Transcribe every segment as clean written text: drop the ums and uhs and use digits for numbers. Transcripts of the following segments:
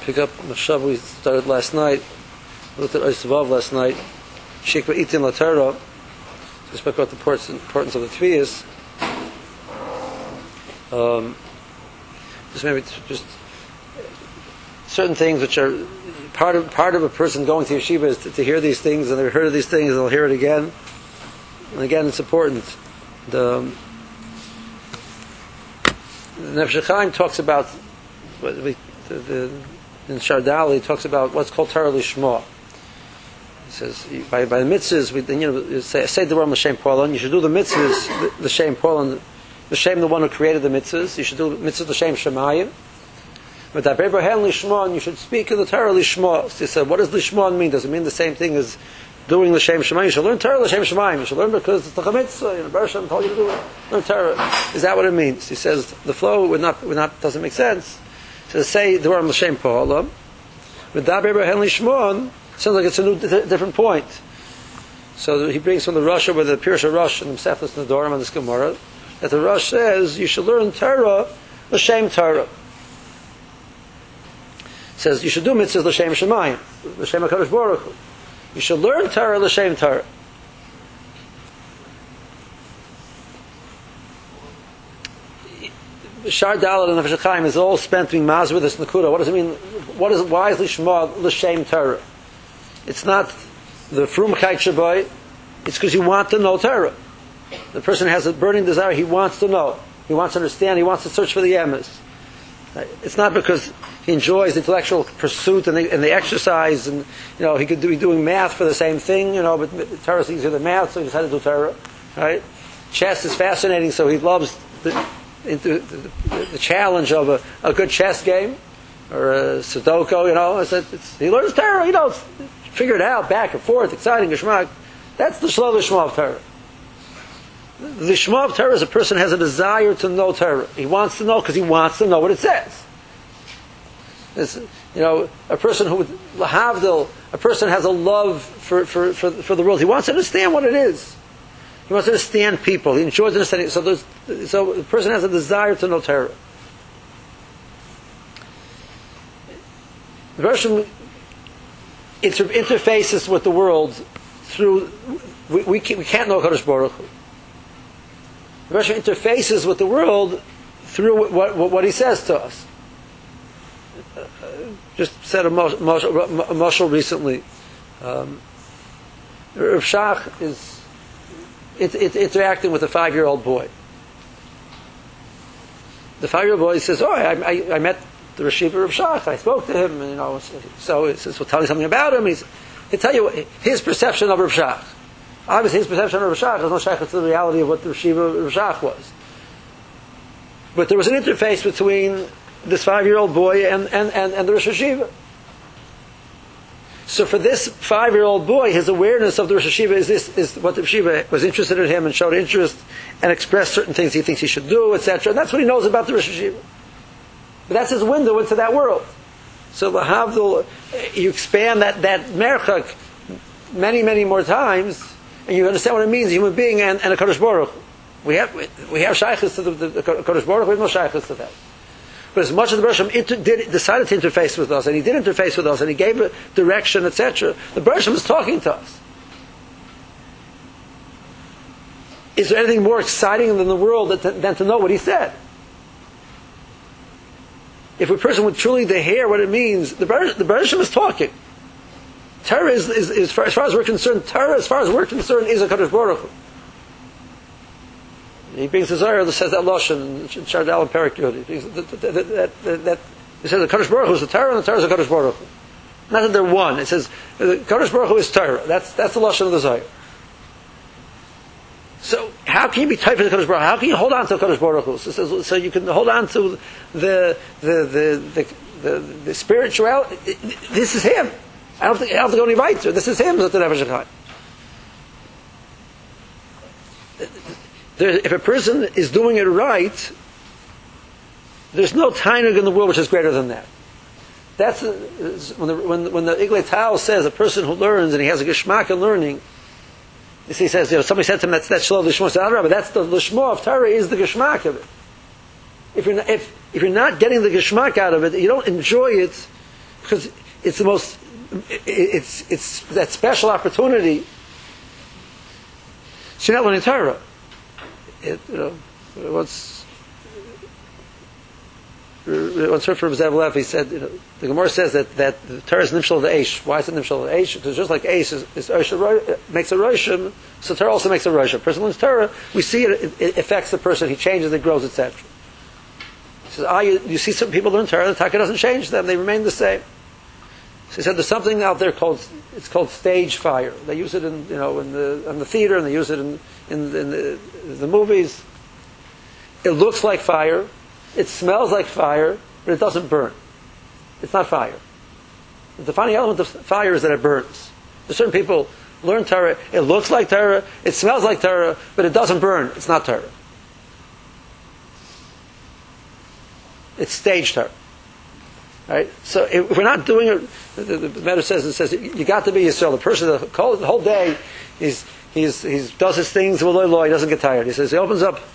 pick up Mashab we started last night. We looked at Oisvav last night. Shikva Itin Latera. We spoke about the importance of the Tviyas. Just certain things which are part of a person going to yeshiva is to hear these things, and they've heard of these things, and they'll hear it again. And again, it's important. The Nefesh Chaim talks about in Shardali, he talks about what's called Torah Lishma. He says by the mitzvahs, you say the word L'Shem Polan. You should do the mitzvahs L'Shem Polan, L'Shem the one who created the mitzvahs. You should do mitzvahs L'Shem Shemayim. But that Abraham Lishma, you should speak in the Torah Lishma. So he said, what does Lishma mean? Does it mean the same thing as doing L'Shem Shemayim? You should learn Torah L'Shem Shemayim. You should learn because it's the mitzvah. Baruch Hashem told you to do it. Learn Torah. Is that what it means? He says the flow doesn't make sense. So say the word L'Shem Po'alam. But that Abraham Lishma sounds like it's a different point. So he brings from the Rosh where the Pirush Rosh and the Seflas Nedorim on this Gemara that the Rosh says you should learn Torah L'Shem Torah. Says you should do mitzvahs L'Shem Shemayim, L'Shem HaKadosh Baruch Hu. You should learn Torah L'Shem Torah. Shar Daled and Nefesh Chaim is all spent being maz with this Nakuda. What does it mean? Why is Lishma L'Shem Torah? It's not the Frumchait Shabai. It's because you want to know Torah. The person has a burning desire. He wants to know. He wants to understand. He wants to search for the emes. It's not because he enjoys the intellectual pursuit and the exercise, and he could be doing math for the same thing, but Torah is easier than math, so he decided to do Torah. Right? Chess is fascinating, so he loves the challenge of a good chess game or a Sudoku. He learns Torah. Figure it out, back and forth, exciting geschmack. That's the Shlo Lishma of Torah. The Shema of Torah is a person has a desire to know Torah. He wants to know because he wants to know what it says. It's, a person who would lahavdil, a person has a love for the world. He wants to understand what it is. He wants to understand people. He enjoys understanding. So the person has a desire to know Torah. The person interfaces with the world through. We can't know Kadosh Baruch Hu. The Rebbe interfaces with the world through what he says to us. Just said a mashal recently. Rav Shach is interacting with a 5-year-old boy. The 5-year-old boy says, I met the Rashiva Rav Shach. I spoke to him, so he says, well, tell me something about him. He'll tell you his perception of Rav Shach. Obviously, his perception of Rav Shach is no shaykhs to the reality of what the Rashiva Rav Shach was. But there was an interface between this 5-year-old boy and the Rosh Hashiva. So for this 5-year-old boy, his awareness of the Rosh Hashiva is what the Hashiva was interested in him and showed interest and expressed certain things he thinks he should do, etc. And that's what he knows about the Rosh Hashiva. But that's his window into that world. So lahavdil, you expand that merchak many, many more times, and you understand what it means, a human being and a Kadosh Baruch. We have shaykhs to the Kadosh Baruch, we have no shaykhs to that. But as much as the Baruch decided to interface with us, and he did interface with us, and he gave a direction, etc., the Baruch is talking to us. Is there anything more exciting than the world than to know what he said? If a person would truly hear what it means, the Baruch is talking. Torah is as far as we're concerned, is a Kadosh Baruch Hu. He brings the Zohar that says that Lashon in Shardal and Perik Yud. He says the Kadosh Baruch Hu is the Torah, and the Torah is the Kadosh Baruch Hu. Not that they're one. It says the Kadosh Baruch Hu is Torah. That's the Lashon of the Zohar. So how can you be tight for the Kadosh Baruch Hu? How can you hold on to the Kadosh Baruch Hu? So you can hold on to the spirituality. This is Him. I don't have to go any right to it. This is Him. If a person is doing it right, there's no tainug in the world which is greater than that. That's when the Iglei Tal says a person who learns and he has a geschmack in learning. He says, somebody said to him, that's Shlo Lishma. But that's the Lishma of Torah is the geschmack of it. If you're not getting the geschmack out of it, you don't enjoy it, because it's the most, it's that special opportunity. So you're not learning Torah. Once heard from Zev Lev, he said, the Gemara says that the Torah is nimshal of the Eish. Why is it nimshal of the Eish? Because just like Eish makes a roshim, so Torah also makes a roshim. A person learns Torah, we see it affects the person, he changes, it grows, etc. He says, you see some people learn Torah, the Taka doesn't change them, they remain the same. So he said, there's something out there called stage fire. They use it in the theater, and they use it in the movies. It looks like fire. It smells like fire, but it doesn't burn. It's not fire. The defining element of fire is that it burns. There's certain people learn Torah, it looks like Torah, it smells like Torah, but it doesn't burn. It's not Torah. It's stage Torah. Right? So if we're not doing it, the Medrash says you got to be Yisrael. The person the whole day he does his things with law. He doesn't get tired. He says he opens up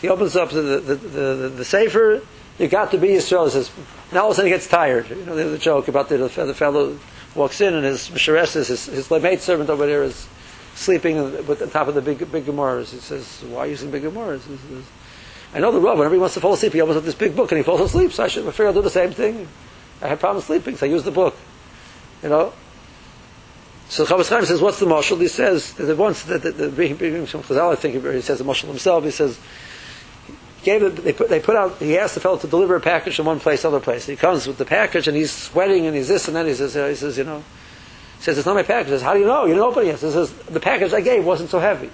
the sefer. You got to be Yisrael. He says now all of a sudden he gets tired. There's a joke about the fellow walks in and his Mishareses, his maid servant over there is sleeping with the top of the big Gemaras. He says, why are you using big Gemaras? He says, I know the Rav, whenever he wants to fall asleep, he opens up this big book and he falls asleep, so I figure I'll do the same thing. I had problems sleeping, so I use the book. So Chavis Chaim says, what's the mashal? He says, once I think he says the mashal himself, he says, he asked the fellow to deliver a package from one place to another place. He comes with the package and he's sweating and he's this and that. He says, it's not my package. He says, how do you know? You didn't open it yet. He says, the package I gave wasn't so heavy.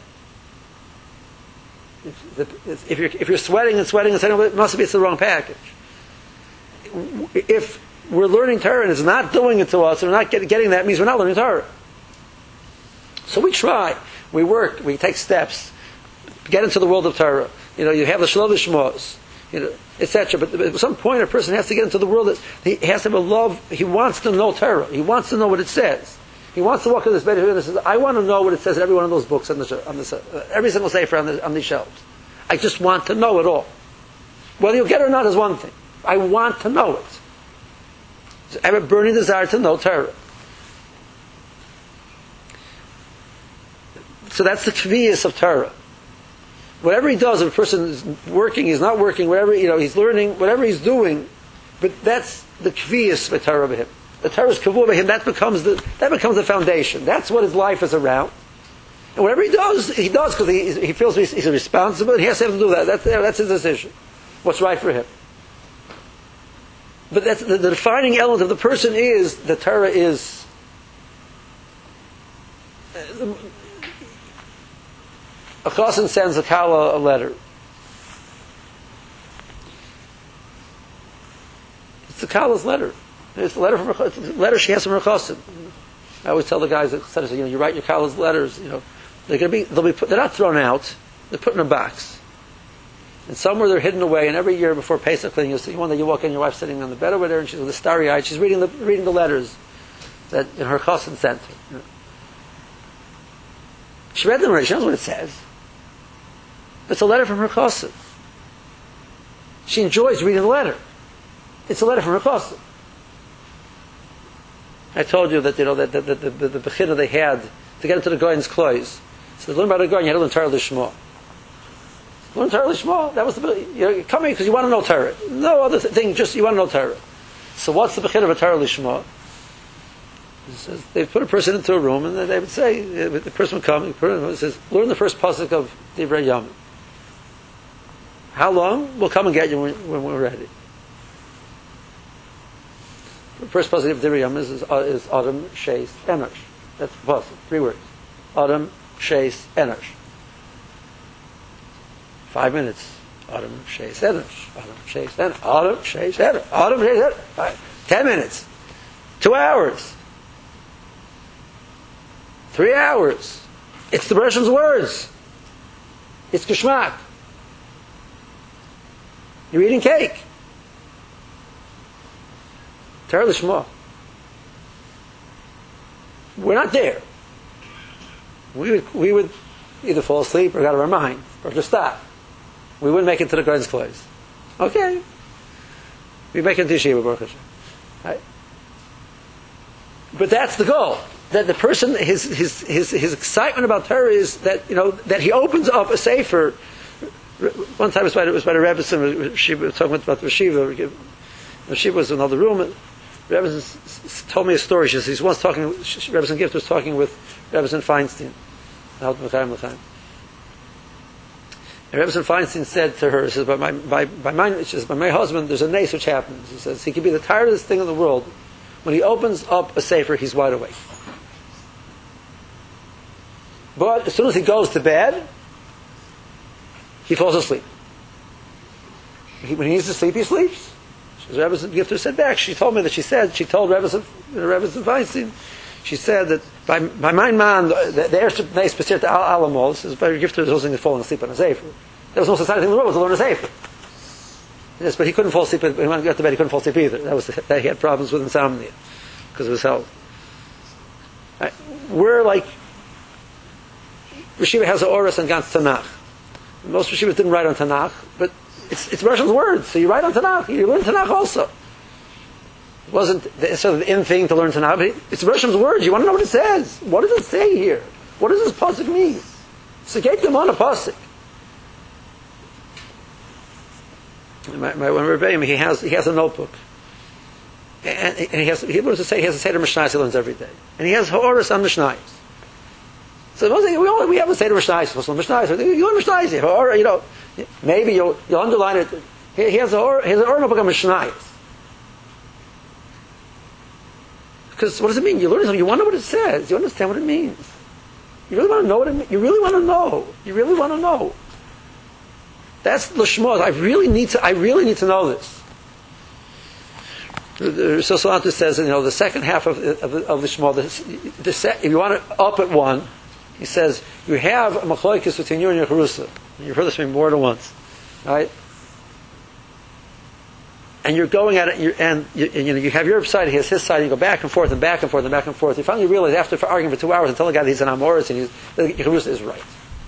If you're sweating and saying, it must be it's the wrong package. If we're learning Torah and it's not doing it to us, and we're not getting that, means we're not learning Torah. So we try, we work, we take steps, get into the world of Torah. You have the Shalom Shmos, etc. But at some point, a person has to get into the world that he has to have a love. He wants to know Torah. He wants to know what it says. He wants to walk in this bed and says, "I want to know what it says in every one of those books on every single sefer on these shelves. I just want to know it all. Whether you get it or not is one thing. I want to know it. So I have a burning desire to know Torah." So that's the kviyas of Torah. Whatever he does, if a person is working, he's not working, whatever he's learning, whatever he's doing, but that's the kviyas of Torah by him. The Torah is kavua by him. That becomes the foundation. That's what his life is around. And whatever he does because he feels he's responsible. He has to have to do that. That's his decision. What's right for him. But that's the defining element of the person is the Torah is. A chassan sends a kala a letter. It's the kala's letter. It's a letter from her. It's a letter she has from her chassan. I always tell the guys that you write your kala's letters. They're not thrown out. They're put in a box. And somewhere they're hidden away. And every year before Pesach, you'll see one day you walk in, your wife's sitting on the bed over there, and she's with a starry-eyed. She's reading the letters that in her chassan sent her. She read them already. She knows what it says. It's a letter from her chassan. She enjoys reading the letter. It's a letter from her chassan. I told you that the bechina they had to get into the Goyen's clothes. So to learn about the Goyen, you had to learn Torah Lishma. Learn Torah Lishma. That was you're coming because you want to know Torah. No other thing, just you want to know Torah. So what's the bechina of a Torah Lishma? They put a person into a room and they would say, the person would come, and says, learn the first pasuk of Divrei Yamim. How long? We'll come and get you when we're ready. The first pasuk of Divrei Yamim is Adam, Sheis, Enosh. That's the pasuk. 3 words. Adam, Sheis, Enosh. 5 minutes. Adam, Sheis, Enosh. Adam, Sheis, Enosh. Adam, Sheis, Enosh. Adam, Sheis, Enosh. 10 minutes. 2 hours. 3 hours. It's the Bereshim's words. It's geschmack. You're eating cake. Torah Lishma. We're not there. We would either fall asleep or get out of our mind or just stop. We wouldn't make it to the Goyen's clothes. Okay. We make it to Yeshiva, Baruch Hashem. Right? But that's the goal. That the person, his excitement about Torah is that, that he opens up a sefer. One time it was by the Rebbe, she was talking about the Shiva. She was in another room. Rebbe told me a story. She says he's once talking. Rebbe Gift was talking with Rebbe Feinstein. And Rebbe Feinstein said to her, he says, by my husband, there's a nace which happens. He says he could be the tiredest thing in the world. When he opens up a sefer, he's wide awake. But as soon as he goes to bed, he falls asleep. When he needs to sleep, he sleeps. Rebbe Gifter said back. She told me that she told Rebbe Feinstein, she said that by my man, the Erste Neis Passiert Alamo, says Rebbe Gifter was only falling asleep on a sefer. There was no such thing in the world to learn a sefer. Yes, but he couldn't fall asleep. When he got to bed, he couldn't fall asleep either. That he had problems with insomnia because of his health. We're like Yeshiva has an Oris and Gans Tanakh. Most Yeshivas didn't write on Tanakh, but it's Russian's words, so you write on Tanakh. You learn Tanakh also. It wasn't sort of the in thing to learn Tanakh, but it's Russian's words. You want to know what it says. What does it say here? What does this pasuk mean? Segeit them a pasuk. My Rebbeim, he has a notebook, and he learns to say he has a Seder Mishnayos he learns every day, and he has Ha'oris on Mishnayos. So we have a Seder Mishnayos, you learn Mishnayos, or maybe you'll underline it. He has an notebook on Mishnayos. Because what does it mean? You learn something. You want to know what it says. You understand what it means. You really want to know what it means. You really want to know. You really want to know. That's l'shmo. I really need to know this. So Salanter says, the second half of the shmo. If you want it up at one, he says you have a machlokes between you and your charusa. You've heard this from me more than once, right? And you're going at it, and you have your side, he has his side, and you go back and forth and back and forth and back and forth. You finally realize after arguing for 2 hours and telling the guy that he's an amoris and your charusa is right.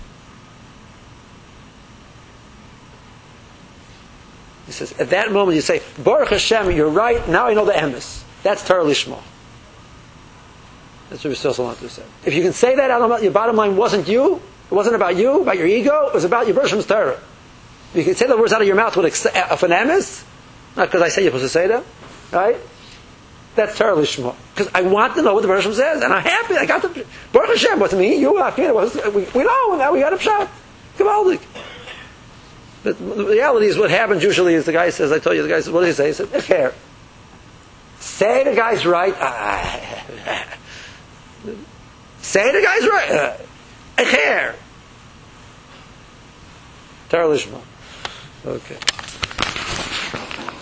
He says, at that moment you say, Baruch Hashem, you're right, now I know the emes. That's Torah Lishma. That's what Rav Salanter said. If you can say that, your bottom line wasn't you, it wasn't about you, about your ego, it was about your Bershom's Torah. If you can say the words out of your mouth with an emes, not because I say you're supposed to say them, right? That's Torah Lishma. Because I want to know what the Bershom says, and I'm happy, I got the Baruch Hashem, but to me, you, we know, now we got a shot. Kavaldik. But the reality is what happens usually is the guy says, I told you, the guy says, what does he say? He says, I care. Say the guy's right. Say the guy's right. I care. Torah Lishma. Okay.